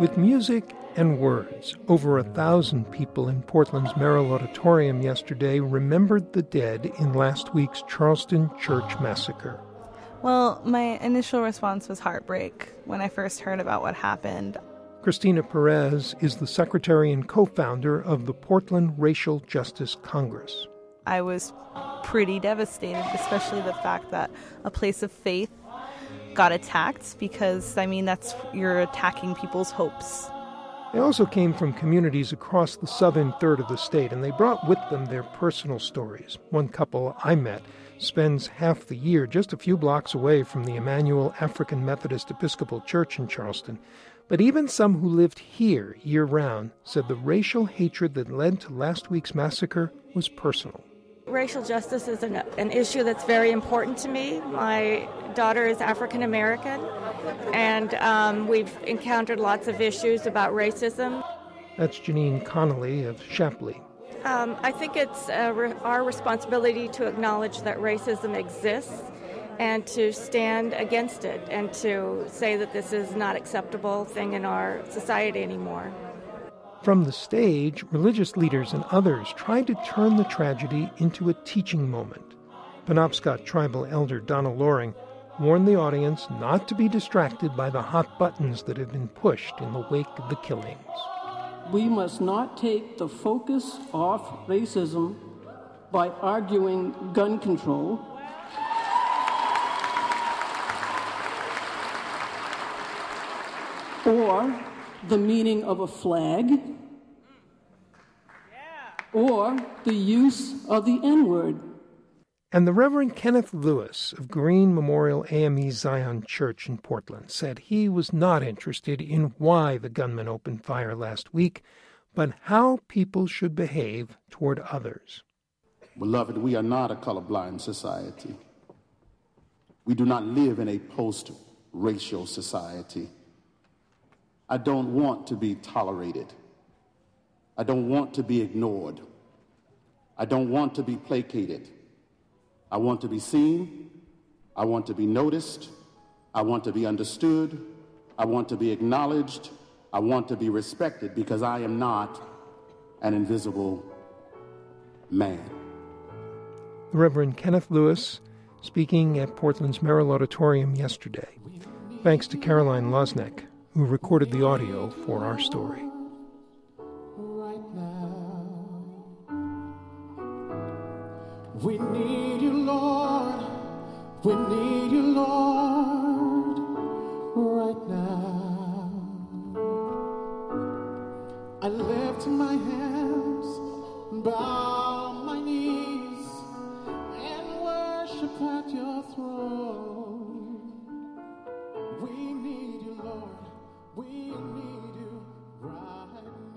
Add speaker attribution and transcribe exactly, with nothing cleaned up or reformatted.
Speaker 1: With music and words, over a thousand people in Portland's Merrill Auditorium yesterday remembered the dead in last week's Charleston church massacre.
Speaker 2: Well, my initial response was heartbreak when I first heard about what happened.
Speaker 1: Christina Perez is the secretary and co-founder of the Portland Racial Justice Congress.
Speaker 2: I was pretty devastated, especially the fact that a place of faith got attacked because, I mean, that's you're attacking people's hopes.
Speaker 1: They also came from communities across the southern third of the state, and they brought with them their personal stories. One couple I met spends half the year just a few blocks away from the Emmanuel African Methodist Episcopal Church in Charleston. But even some who lived here year-round said the racial hatred that led to last week's massacre was personal.
Speaker 3: Racial justice is an, an issue that's very important to me. My daughter is African American, and um, we've encountered lots of issues about racism.
Speaker 1: That's Janine Connolly of Shapley.
Speaker 3: Um, I think it's uh, re- our responsibility to acknowledge that racism exists and to stand against it and to say that this is not an acceptable thing in our society anymore.
Speaker 1: From the stage, religious leaders and others tried to turn the tragedy into a teaching moment. Penobscot tribal elder Donna Loring warned the audience not to be distracted by the hot buttons that have been pushed in the wake of the killings.
Speaker 4: We must not take the focus off racism by arguing gun control or the meaning of a flag, or the use of the N-word.
Speaker 1: And the Reverend Kenneth Lewis of Green Memorial A M E Zion Church in Portland said he was not interested in why the gunman opened fire last week, but how people should behave toward others.
Speaker 5: Beloved, we are not a colorblind society. We do not live in a post-racial society. I don't want to be tolerated. I don't want to be ignored. I don't want to be placated. I want to be seen. I want to be noticed. I want to be understood. I want to be acknowledged. I want to be respected because I am not an invisible man.
Speaker 1: The Reverend Kenneth Lewis speaking at Portland's Merrill Auditorium yesterday. Thanks to Caroline Losneck, who recorded the audio for our story.
Speaker 6: Right now, we need you, Lord. We need you, Lord. Right now, I lift my hands, bow my knees, and worship at your throne. We need you, Lord. We need you right now.